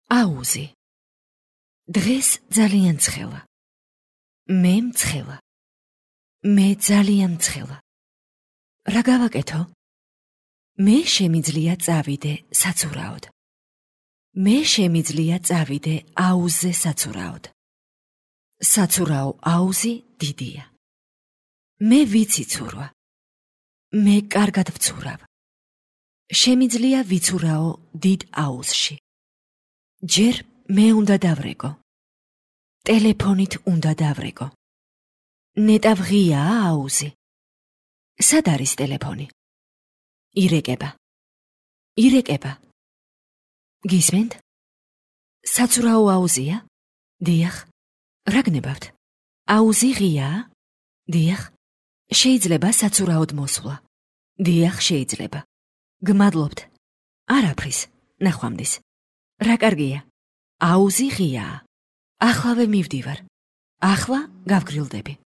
აუზი. დღეს ძალიან ცხელა. მე მცხელა. მე ძალიან მცხელა. რა გავაკეთო? მე შემიძლია წავიდე საცურაოდ. მე შემიძლია წავიდე აუზზე საცურაოდ. საცურაო აუზი დიდია. მე ვიცი ცურვა. მე კარგად ვცურავ. შემიძლია ვიცურაო დიდ აუზში. ჯერ მე უნდა დავრეგო. ტელეფონით უნდა დავრეგო. ნეტავ ღიაა აუზი. სად არის ტელეფონი? ირეკება. ირეკება. გისმენთ? საცურაო აუზია? დიახ. რა გნებავთ? აუზი ღიაა? დიახ. შეიძლება საცურაოდ მოსვლა? დიახ, შეიძლება. გმადლობთ. არაფრის. ნახვამდის. რა კარგია. აუზი ღიაა. ახლავე მივდივარ. ახლა გავგრილდები.